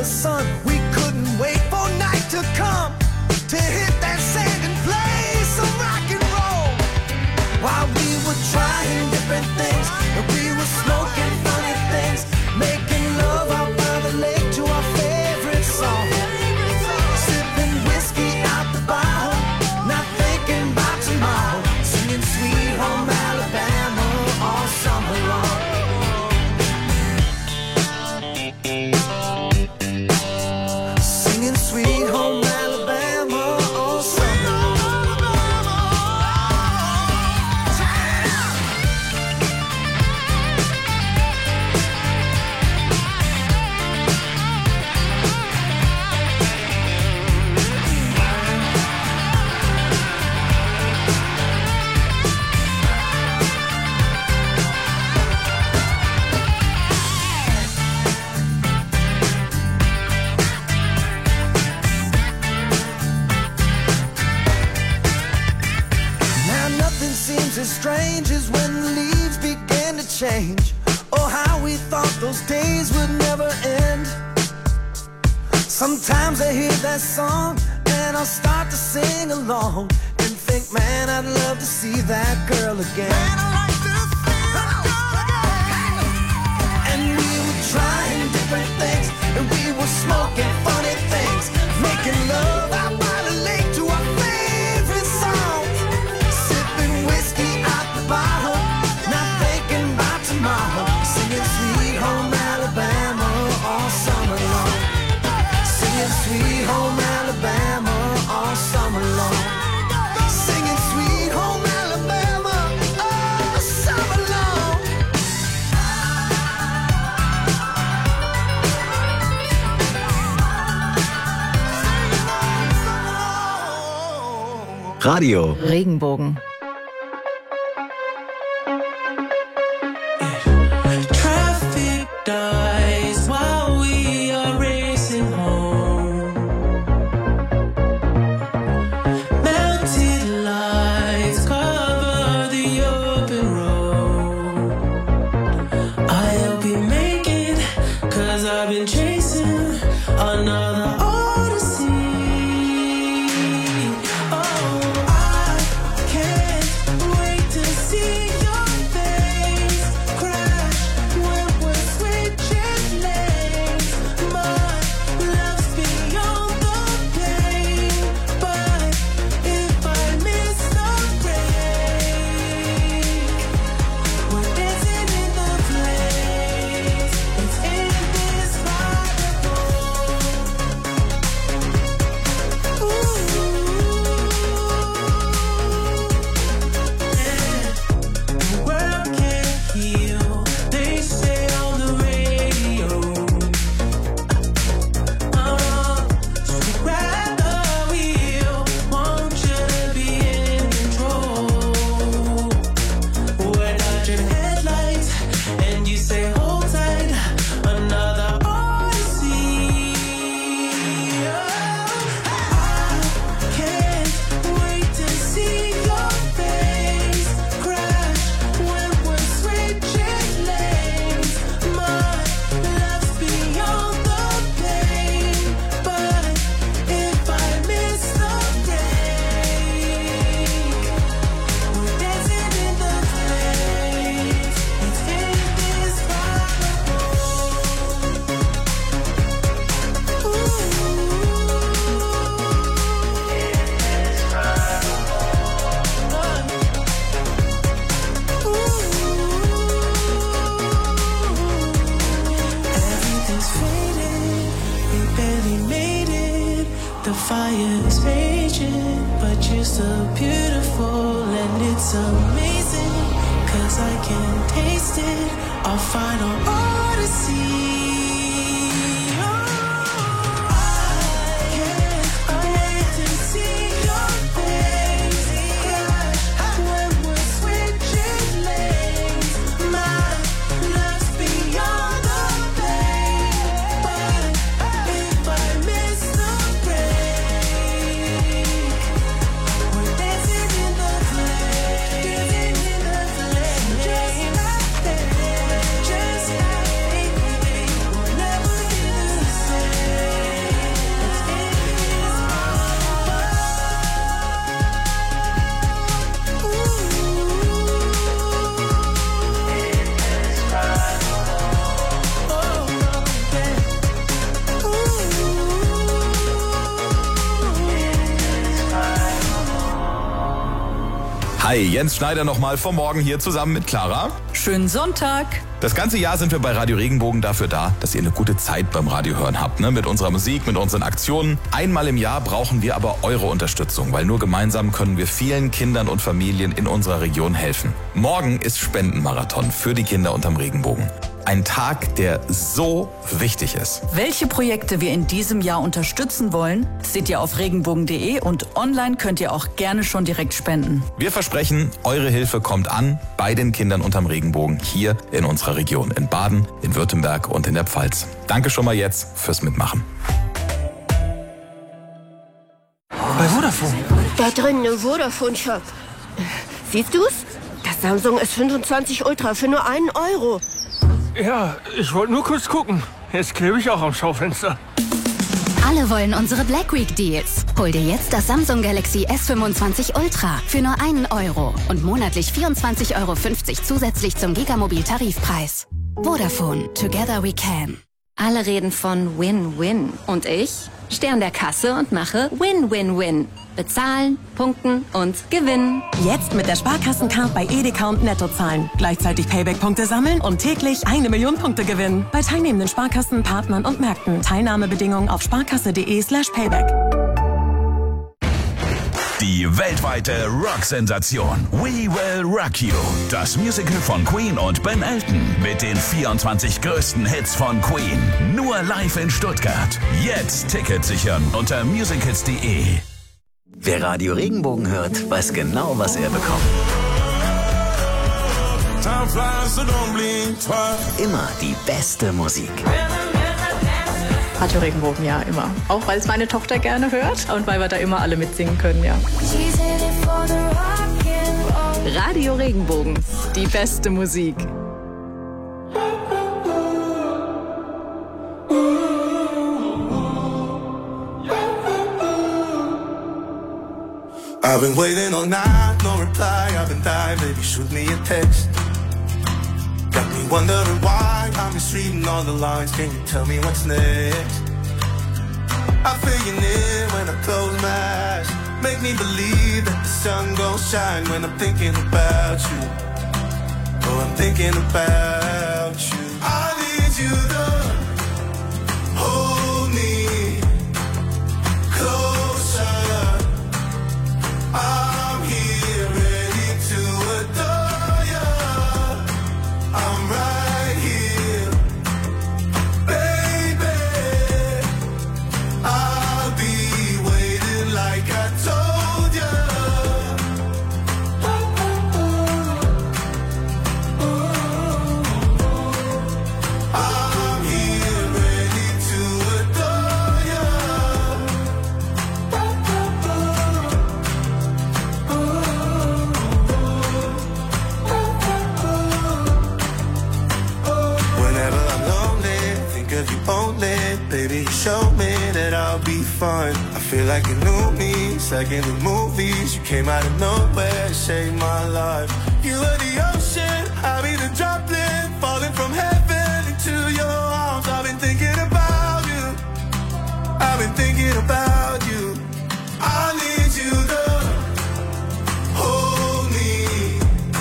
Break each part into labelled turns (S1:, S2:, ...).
S1: the sun. We couldn't wait for night to come to hit that sand and play some rock and roll. While we were trying different things, and we were smoking funny things, making love out by the lake to our favorite song. Sipping whiskey out the bottle, not thinking about tomorrow. Singing Sweet Home Alabama all summer long. Singing Sweet Home Alabama all summer long. As strange as when the leaves began to change. Oh, how we thought those days would never end. Sometimes I hear that song and I'll start to sing along and think, man, I'd love to see that girl again. Man, I'd like to see that girl again. And we were trying different things, and we were smoking funny things, making love out by the lake to our favorite songs. Whiskey out the bottle, not thinking about tomorrow. Singing Sweet Home Alabama all summer long. Singing Sweet Home Alabama all summer long. Singing Sweet Home Alabama all summer long.
S2: Radio
S3: Regenbogen.
S2: Hi, Jens Schneider nochmal vom Morgen hier zusammen mit Clara.
S3: Schönen Sonntag.
S2: Das ganze Jahr sind wir bei Radio Regenbogen dafür da, dass ihr eine gute Zeit beim Radio hören habt. Ne? Mit unserer Musik, mit unseren Aktionen. Einmal im Jahr brauchen wir aber eure Unterstützung, weil nur gemeinsam können wir vielen Kindern und Familien in unserer Region helfen. Morgen ist Spendenmarathon für die Kinder unterm Regenbogen. Ein Tag, der so wichtig ist.
S3: Welche Projekte wir in diesem Jahr unterstützen wollen, seht ihr auf regenbogen.de und online könnt ihr auch gerne schon direkt spenden.
S2: Wir versprechen, eure Hilfe kommt an bei den Kindern unterm Regenbogen hier in unserer Region, in Baden, in Württemberg und in der Pfalz. Danke schon mal jetzt fürs Mitmachen.
S4: Bei Vodafone.
S5: Da drin im Vodafone-Shop. Siehst du's? Das Samsung S25 Ultra für nur 1 Euro.
S4: Ja, ich wollte nur kurz gucken. Jetzt klebe ich auch am Schaufenster.
S6: Alle wollen unsere Black Week Deals. Hol dir jetzt das Samsung Galaxy S25 Ultra für nur 1 Euro und monatlich 24,50 Euro zusätzlich zum Gigamobil-Tarifpreis. Vodafone, together we can.
S7: Alle reden von Win-Win. Und ich stehe an der Kasse und mache Win-Win-Win. Bezahlen, punkten und gewinnen.
S8: Jetzt mit der Sparkassencard bei Edeka und Netto zahlen. Gleichzeitig Payback-Punkte sammeln und täglich 1 Million Punkte gewinnen. Bei teilnehmenden Sparkassen, Partnern und Märkten. Teilnahmebedingungen auf sparkasse.de/payback.
S9: Die weltweite Rock-Sensation We Will Rock You. Das Musical von Queen und Ben Elton mit den 24 größten Hits von Queen. Nur live in Stuttgart. Jetzt Tickets sichern unter musicals.de.
S10: Wer Radio Regenbogen hört, weiß genau, was er bekommt. Immer die beste Musik.
S11: Radio Regenbogen, ja, immer. Auch weil es meine Tochter gerne hört und weil wir da immer alle mitsingen können, ja. Radio Regenbogen, die beste Musik.
S1: I've been waiting all night, no reply, I've been dying, baby, shoot me a text. Got me wondering why I'm misreading all the lines, can you tell me what's next? I feel you near when I close my eyes, make me believe that the sun gon' shine when I'm thinking about you. Oh, I'm thinking about you. I need you to hold me closer. I'm here ready to adore you. I'm right here, baby. I'll be waiting like I told you. I'm here ready to adore you. Whenever I'm lonely, think of you only. Baby, you show me that I'll be fine. I feel like you knew me, it's like in the movies. You came out of nowhere to save my life. You were the ocean, I'll be the droplet, falling from heaven into your arms. I've been thinking about you, I've been thinking about you. I need you to hold me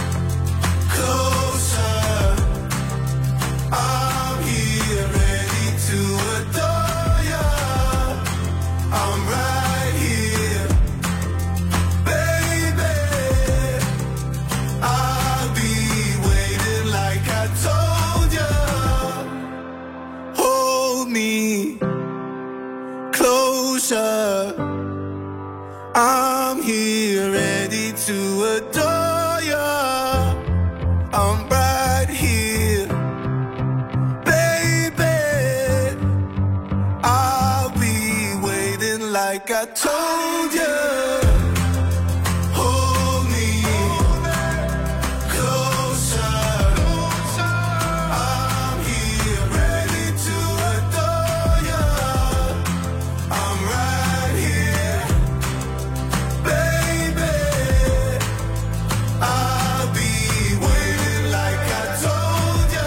S1: closer. I'm here ready to adore you. I'm right here, baby. I'll be waiting like I told you. Hold me closer. I'm here ready to adore you. I'm right here, baby. I'll be waiting like I told you. Hold me closer. I'm here ready to adore you. I'm right here, baby. I'll be waiting like I told you.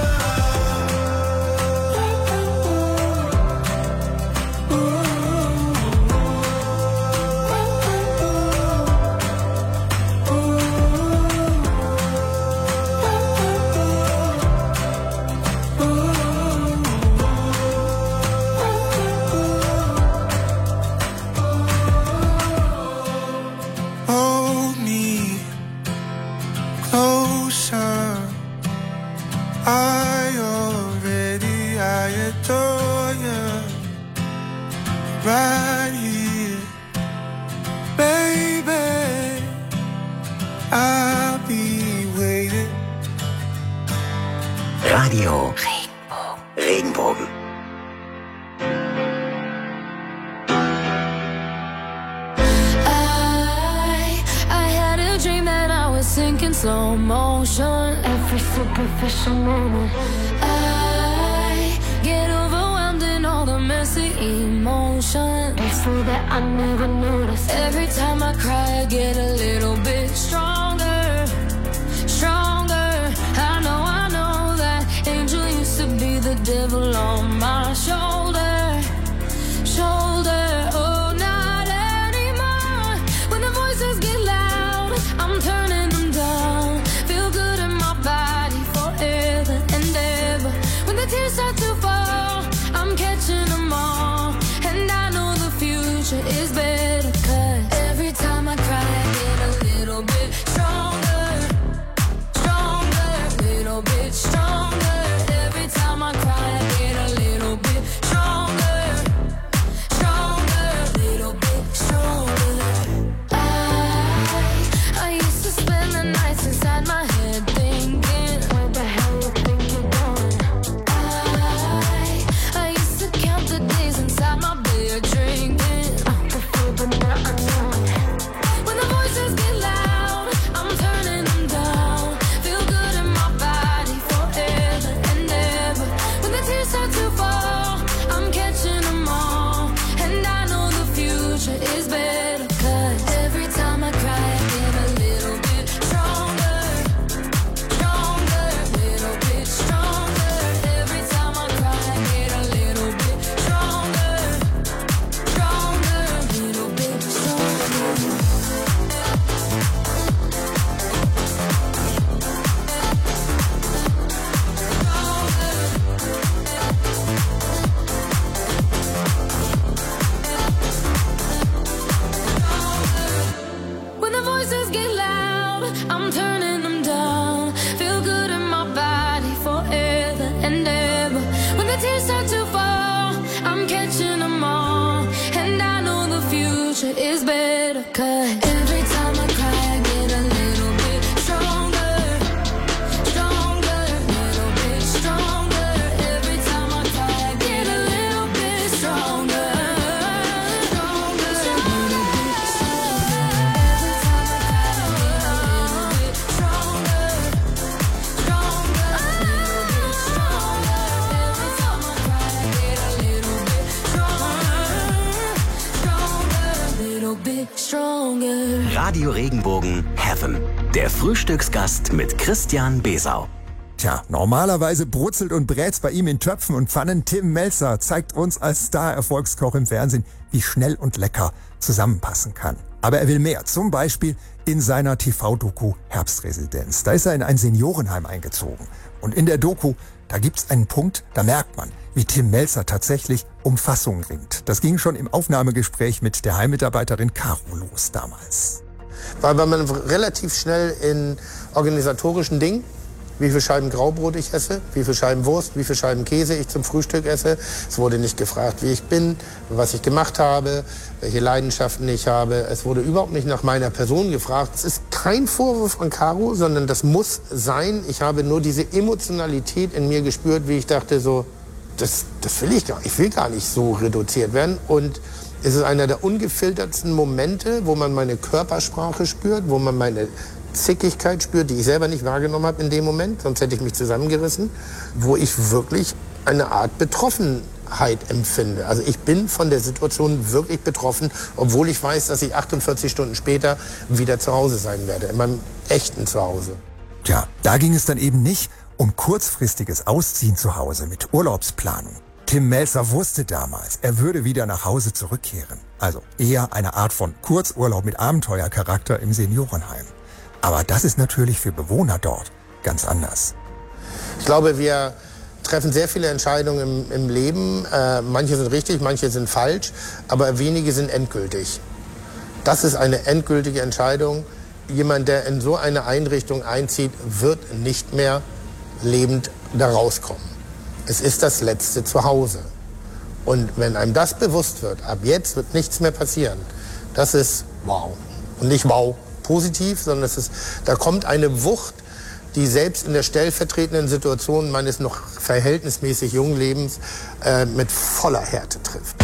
S1: emotion. I adore you. Right here, baby, I'll be waiting.
S10: Radio Regenbogen.
S12: I had a dream that I was sinking slow motion. Every superficial moment, I get overwhelmed in all the messy emotions. It's so that I never noticed. Every time I cry, I get a little bit stronger, stronger. I know that angel used to be the devil on my shoulder, shoulder. Oh, not anymore. When the voices get loud, I'm turning them down. Feel good in my body forever and ever. When the tears start to fall, I'm catching them all. And I know the future is better, 'cause every time I cry, I get a little bit stronger, stronger, little bit stronger. Every time I cry, I get a little bit stronger, stronger, little bit stronger. I used to spend the nights inside my head thinking, where the hell you think you're going? I used to count the days inside my bed drinking. The food, but now I know it. When the voices get loud, I'm turning them down. Feel good in my body forever and ever. When the tears start to fall, I'm catching them all. And I know the future is better, 'cause every time I cry, I get a little bit stronger, stronger, little bit stronger. Every time I cry, I get a little bit stronger, stronger, little bit stronger. When the voices get loud, I'm turning them down. Feel good in my body forever and ever. When the tears start to fall, I'm catching them all. And I know the future is better, 'cause every time I cry, I get a little bit stronger, stronger, little bit stronger. Every time I cry, I get a little bit stronger, stronger, little bit stronger. Every time I cry, I get a little bit stronger, stronger, little bit stronger. Every time I cry, I get a little bit stronger, stronger, little bit stronger.
S10: Radio Regenbogen Heaven. Der Frühstücksgast mit Christian Besau.
S13: Tja, normalerweise brutzelt und brät's bei ihm in Töpfen und Pfannen. Tim Melzer zeigt uns als Star-Erfolgskoch im Fernsehen, wie schnell und lecker zusammenpassen kann. Aber er will mehr, zum Beispiel in seiner TV-Doku Herbstresidenz. Da ist er in ein Seniorenheim eingezogen. Und in der Doku, da gibt's einen Punkt, da merkt man, wie Tim Melzer tatsächlich um Fassung ringt. Das ging schon im Aufnahmegespräch mit der Heimmitarbeiterin Caro los damals.
S14: Weil man relativ schnell in organisatorischen Dingen, wie viele Scheiben Graubrot ich esse, wie viele Scheiben Wurst, wie viele Scheiben Käse ich zum Frühstück esse. Es wurde nicht gefragt, wie ich bin, was ich gemacht habe, welche Leidenschaften ich habe. Es wurde überhaupt nicht nach meiner Person gefragt. Es ist kein Vorwurf an Caro, sondern das muss sein. Ich habe nur diese Emotionalität in mir gespürt, wie ich dachte so, das will ich gar nicht. Ich will gar nicht so reduziert werden. Und es ist einer der ungefiltertsten Momente, wo man meine Körpersprache spürt, wo man meine Zickigkeit spürt, die ich selber nicht wahrgenommen habe in dem Moment, sonst hätte ich mich zusammengerissen, wo ich wirklich eine Art Betroffenheit empfinde. Also ich bin von der Situation wirklich betroffen, obwohl ich weiß, dass ich 48 Stunden später wieder zu Hause sein werde, in meinem echten Zuhause.
S13: Tja, da ging es dann eben nicht um kurzfristiges Ausziehen zu Hause mit Urlaubsplanung. Tim Melzer wusste damals, er würde wieder nach Hause zurückkehren. Also eher eine Art von Kurzurlaub mit Abenteuercharakter im Seniorenheim. Aber das ist natürlich für Bewohner dort ganz anders.
S14: Ich glaube, wir treffen sehr viele Entscheidungen im Leben. Manche sind richtig, manche sind falsch, aber wenige sind endgültig. Das ist eine endgültige Entscheidung. jemand, der in so eine Einrichtung einzieht, wird nicht mehr lebend da rauskommen. Es ist das letzte Zuhause. Und wenn einem das bewusst wird, ab jetzt wird nichts mehr passieren, das ist wow. Und nicht wow positiv, sondern da kommt eine Wucht, die selbst in der stellvertretenden Situation meines noch verhältnismäßig jungen Lebens mit voller Härte trifft.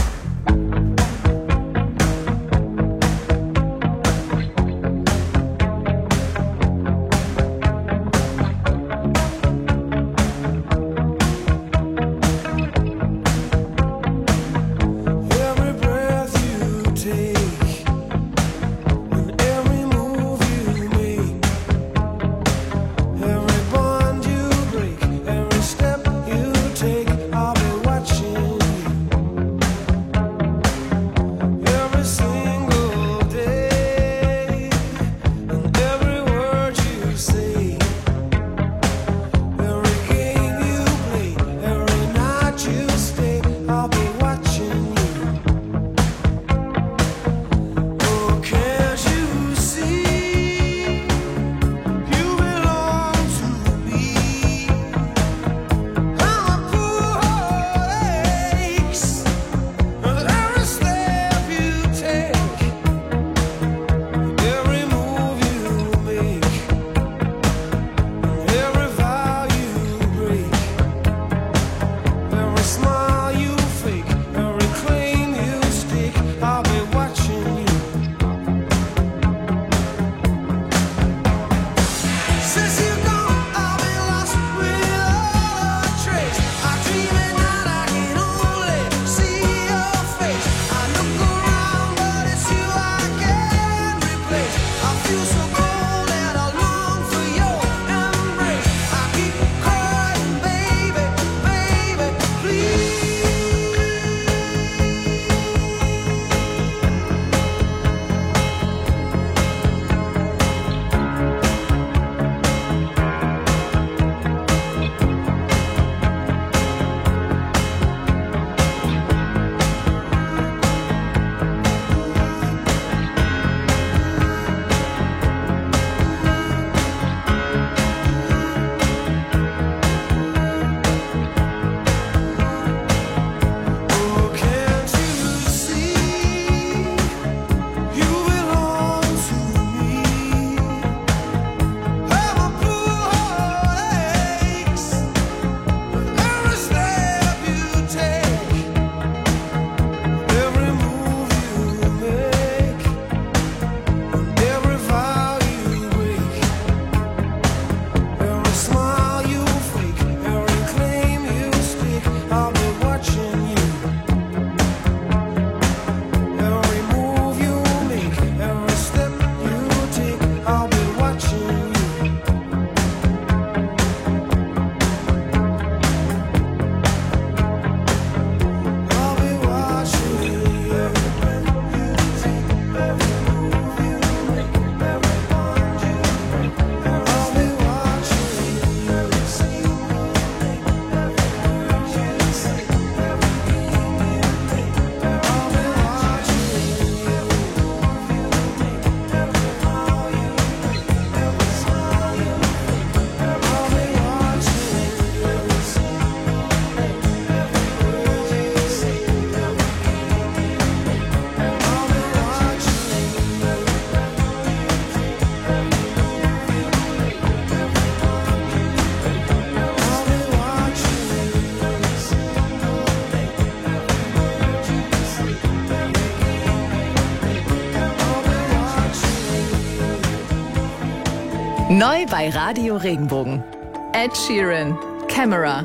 S15: Neu bei Radio Regenbogen. Ed Sheeran, Camera.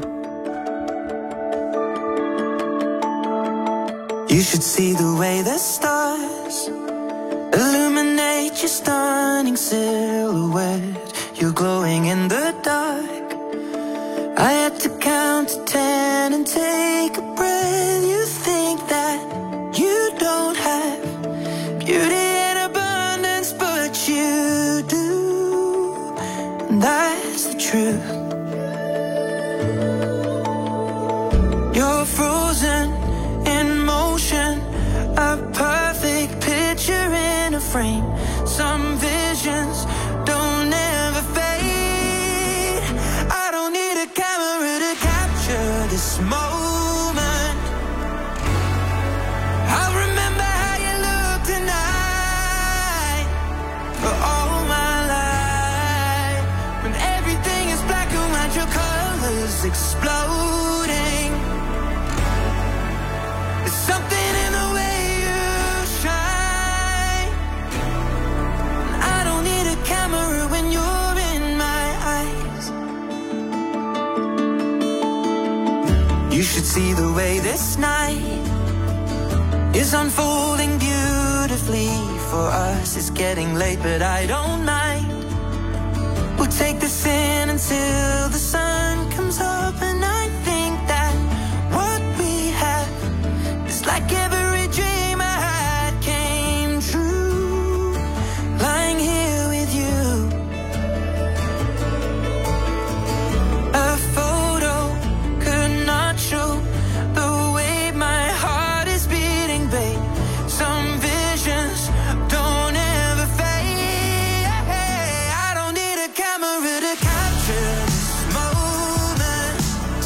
S1: You should see the way the stars illuminate your stunning silhouette. You're glowing in the dark. I had to count to 10 and take a breath. You think that you don't have beauty in abundance, but you do. And that's the truth. You're frozen in motion, a perfect picture in a frame. Some visions this moment. I remember how you looked tonight for all my life. When everything is black and white, your colors exploding. There's something in the way you shine. I don't need a camera when you're in my eyes. You should see the way this night is unfolding beautifully for us. It's getting late, but I don't mind. We'll take this in until the sun comes up, and I think that what we have is like every dream I had came true. Lying here with you, a photo could not show the way my heart is beating, babe. Some visions don't ever fade. I don't need a camera to capture this moment.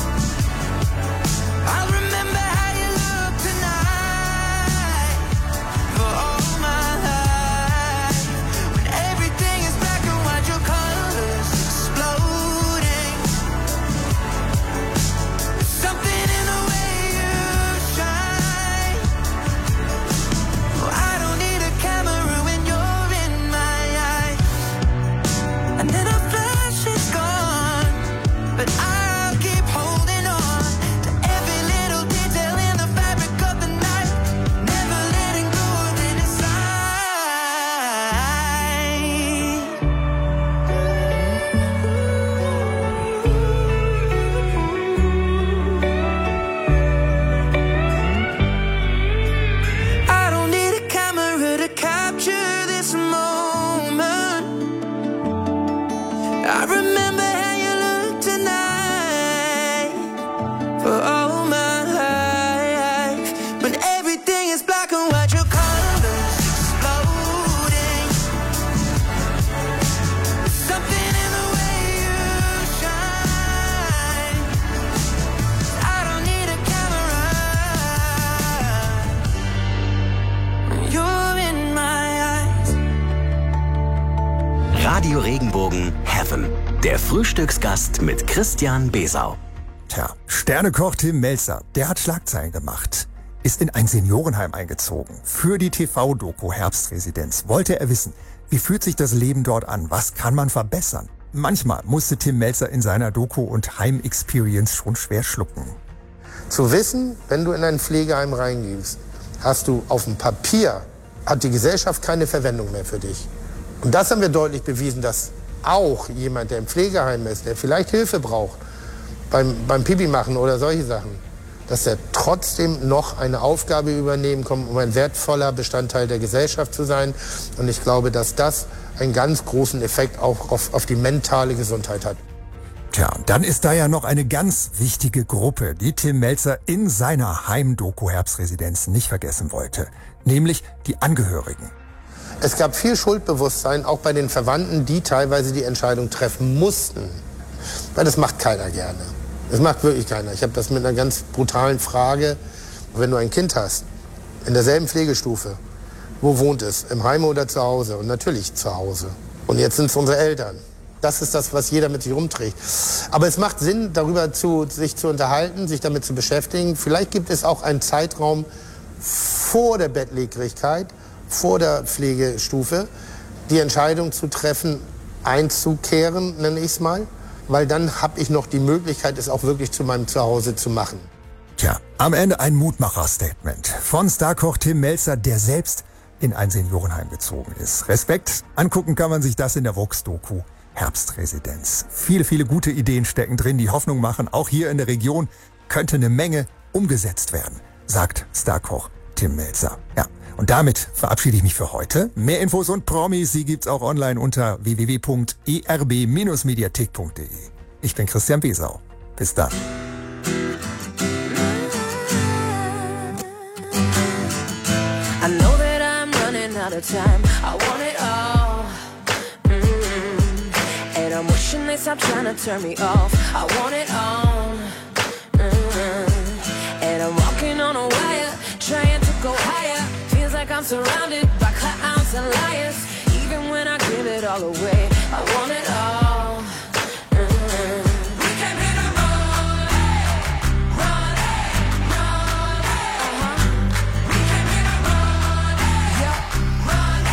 S1: I remember how you looked tonight for all my life. When everything is black and white, your colors exploding. There's something in the way you shine. I don't need a camera when you're in my eyes. And then a flash is gone, but I'll keep holding on to every little detail in the fabric of the night, never letting go of any sign. I don't need a camera to capture this moment. I remember how you looked tonight for all my life. When everything is black and white, your colors exploding. There's something in the way you shine. I don't need a camera when you're in my eyes.
S10: Radio Regenbogen Heaven. Der Frühstücksgast mit Christian Besau.
S13: Tja, Sternekoch Tim Melzer, der hat Schlagzeilen gemacht. Ist in ein Seniorenheim eingezogen. Für die TV-Doku Herbstresidenz wollte er wissen, wie fühlt sich das Leben dort an? Was kann man verbessern? Manchmal musste Tim Melzer in seiner Doku- und Heim-Experience schon schwer schlucken.
S14: Zu wissen, wenn du in ein Pflegeheim reingehst, hast du auf dem Papier, hat die Gesellschaft keine Verwendung mehr für dich. Und das haben wir deutlich bewiesen, dass auch jemand, der im Pflegeheim ist, der vielleicht Hilfe braucht, beim Pipi machen oder solche Sachen, dass er trotzdem noch eine Aufgabe übernehmen kann, um ein wertvoller Bestandteil der Gesellschaft zu sein. Und ich glaube, dass das einen ganz großen Effekt auch auf die mentale Gesundheit hat.
S13: Tja, dann ist da ja noch eine ganz wichtige Gruppe, die Tim Melzer in seiner Heimdoku Herbstresidenz nicht vergessen wollte, nämlich die Angehörigen.
S14: Es gab viel Schuldbewusstsein, auch bei den Verwandten, die teilweise die Entscheidung treffen mussten. Weil das macht keiner gerne. Das macht wirklich keiner. Ich habe das mit einer ganz brutalen Frage. Wenn du ein Kind hast, in derselben Pflegestufe, wo wohnt es? Im Heim oder zu Hause? Und natürlich zu Hause. Und jetzt sind es unsere Eltern. Das ist das, was jeder mit sich rumträgt. Aber es macht Sinn, darüber sich zu unterhalten, sich damit zu beschäftigen. Vielleicht gibt es auch einen Zeitraum vor der Bettlägerigkeit, vor der Pflegestufe, die Entscheidung zu treffen, einzukehren, nenne ich es mal. Weil dann habe ich noch die Möglichkeit, es auch wirklich zu meinem Zuhause zu machen.
S13: Tja, am Ende ein Mutmacher-Statement von Starkoch Tim Melzer, der selbst in ein Seniorenheim gezogen ist. Respekt, angucken kann man sich das in der Vox-Doku Herbstresidenz. Viele, viele gute Ideen stecken drin, die Hoffnung machen, auch hier in der Region könnte eine Menge umgesetzt werden, sagt Starkoch Tim Melzer. Ja, und damit verabschiede ich mich für heute. Mehr Infos und Promis, die gibt's auch online unter www.erb-mediathek.de. Ich bin Christian Besau. Bis dann.
S12: I know that I'm running out of time. I want it all. And I'm wishing they stop trying to turn me off. I want it all. I'm surrounded by clowns and liars. Even when I give it all away, I want it all. We came here to run, run, run. We came here to run, run,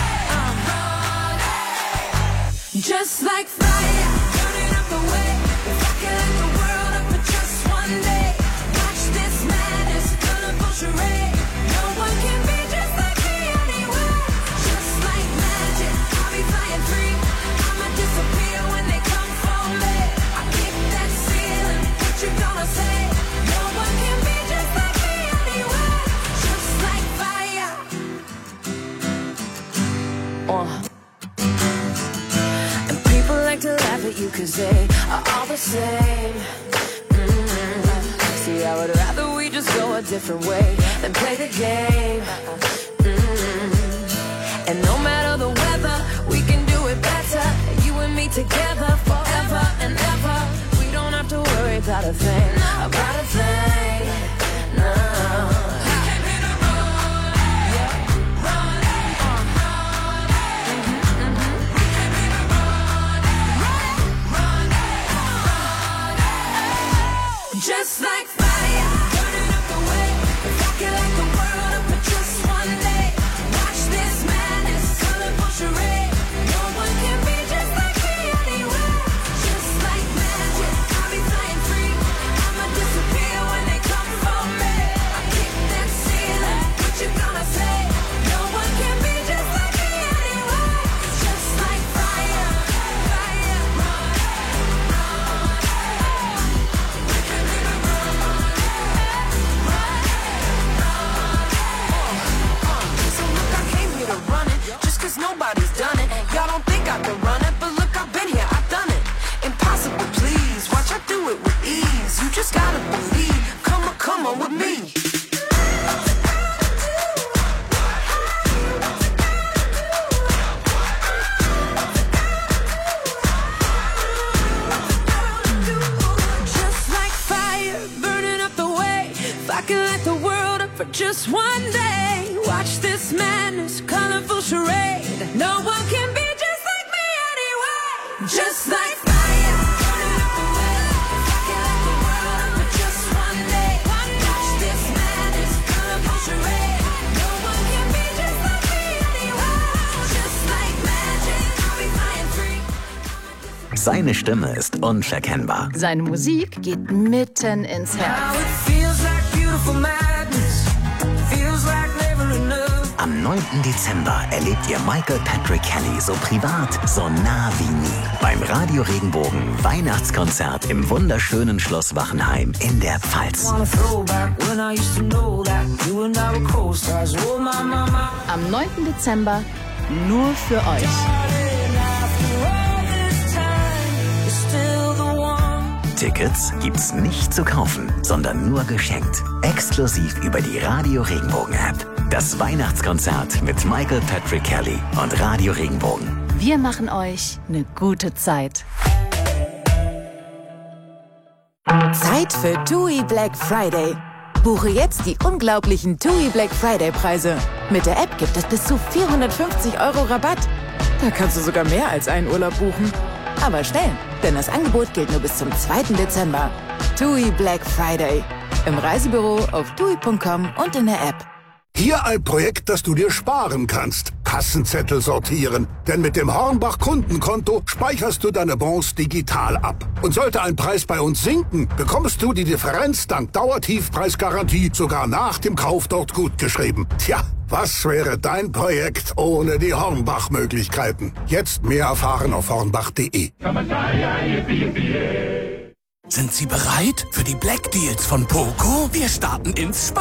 S12: run. Just like fire, burning up the way. If I could light the world up for just one day, watch this madness, colorful charade. No one can be just like me anywhere. Just like magic, I'll be flying free. I'ma disappear when they come for me. I kick that ceiling, what you gonna say? No one can be just like me anywhere. Just like fire. And people like to laugh at you 'cause they are all the same. See, I would rather we just go a different way than play the game. And no matter the weather, we can do it better. You and me together forever and ever. We don't have to worry about a thing, about a thing. No. Just like fire, burning up the way. If I could light the world up for just one day, watch this madness, colorful charade. No one can be just like me anywhere. Just like magic, I'll be flying free. I'ma disappear when they come for me. I kick that ceiling, what you gonna say? No one can be just like me anywhere. Just like fire, fire, run. Nobody's done it. Y'all don't think I can run it, but look, I've been here, I've done it. Impossible, please. Watch I do it with ease. You just gotta believe. Come on with me. Just like fire, burning up the way. If I could light the world up for just one day, watch this madness, colorful charade. No one can be just like me anyway. Just like fire, burning up the way. If I could light the world up for just one day, watch this madness, colorful charade. No one can be just like me anyway. Just like magic, I'll be flying free.
S10: Seine Stimme ist unverkennbar.
S15: Seine Musik geht mitten ins Herz.
S12: Now it feels like beautiful madness. Feels like never enough.
S10: Am 9. Dezember erlebt ihr Michael Patrick Kelly so privat, so nah wie nie. Beim Radio Regenbogen Weihnachtskonzert im wunderschönen Schloss Wachenheim in der Pfalz.
S15: Am 9. Dezember nur für euch.
S10: Tickets gibt's nicht zu kaufen, sondern nur geschenkt. Exklusiv über die Radio Regenbogen App. Das Weihnachtskonzert mit Michael Patrick Kelly und Radio Regenbogen.
S15: Wir machen euch eine gute Zeit.
S16: Zeit für TUI Black Friday. Buche jetzt die unglaublichen TUI Black Friday Preise. Mit der App gibt es bis zu 450 € Rabatt. Da kannst du sogar mehr als einen Urlaub buchen. Aber schnell, denn das Angebot gilt nur bis zum 2. Dezember. TUI Black Friday. Im Reisebüro, auf tui.com und in der App.
S17: Hier ein Projekt, das du dir sparen kannst. Kassenzettel sortieren. Denn mit dem Hornbach Kundenkonto speicherst du deine Bons digital ab. Und sollte ein Preis bei uns sinken, bekommst du die Differenz dank Dauertiefpreisgarantie sogar nach dem Kauf dort gutgeschrieben. Tja, was wäre dein Projekt ohne die Hornbach-Möglichkeiten? Jetzt mehr erfahren auf hornbach.de.
S18: Sind Sie bereit für die Black Deals von Poco? Wir starten ins